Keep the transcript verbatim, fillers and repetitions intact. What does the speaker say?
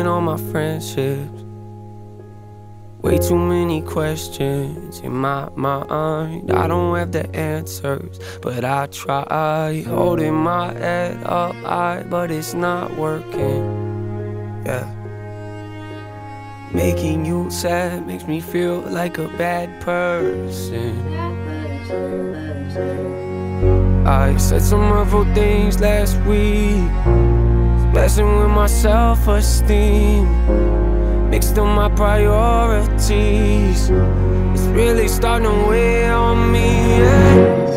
questioning all my friendships. Way too many questions in my mind. I don't have the answers, but I try. Holding my head up high, but it's not working. Yeah. Making you sad makes me feel like a bad person. I said some hurtful things last week, messing with my self-esteem, mixed up my priorities. It's really starting to weigh on me, yeah.